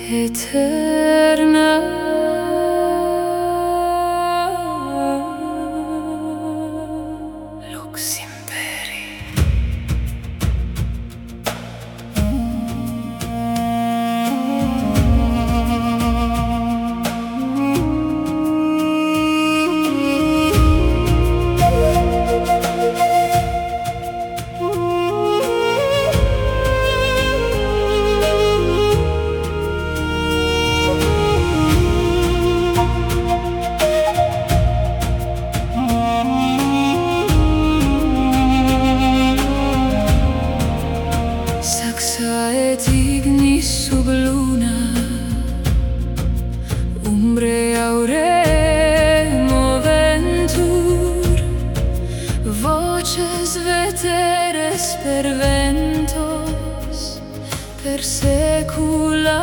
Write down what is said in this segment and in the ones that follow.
eterna. Lux imperi. Saxa et ignis sub luna, umbre aure moventur, voces veteres per ventos, per secula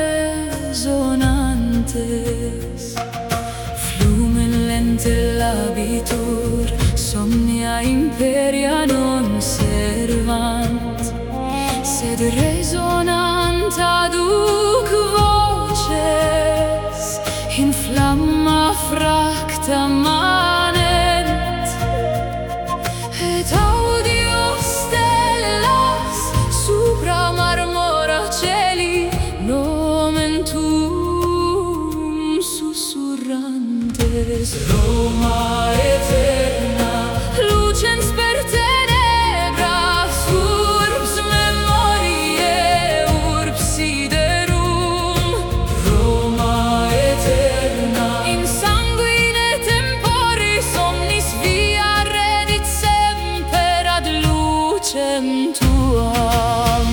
resonantes. Flumen lente labitur, somnia imperia non servant, sed resonant aduc voces, in flamma fracta manent, et audio stellas supra marmora celi nomen tuum sussurrantes. Roma eterna, lucens per tenebras, urbs memoriae, urbs siderum. Roma eterna, in sanguine temporis omnis via redit semper ad lucem tuam.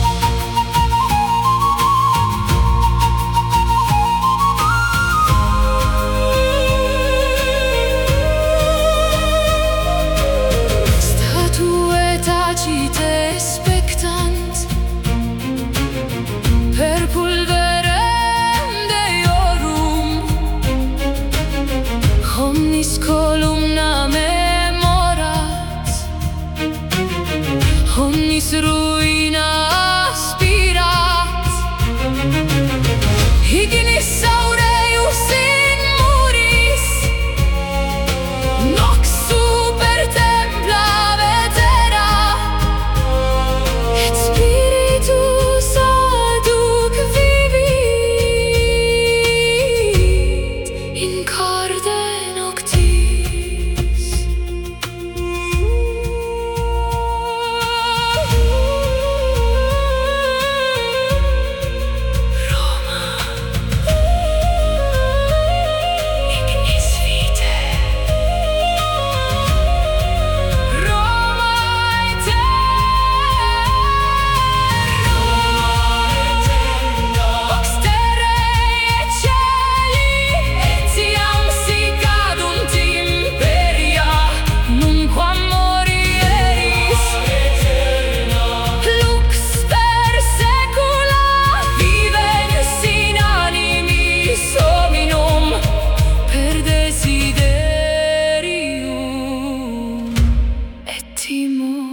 Tacite spectant per pulverem Deorum, omnis columna memorat, omnis ruina aspirat. Ignis aureus in muris, nox super templa vetera, et spiritus aduc vivit in corde noctis. Roma, ignis vitae. Roma eterna, vox terrae et caeli, etiam sic adunt imperia, nunquam morieris. Lux per secula vivens in animis hominum, per desiderium et timor.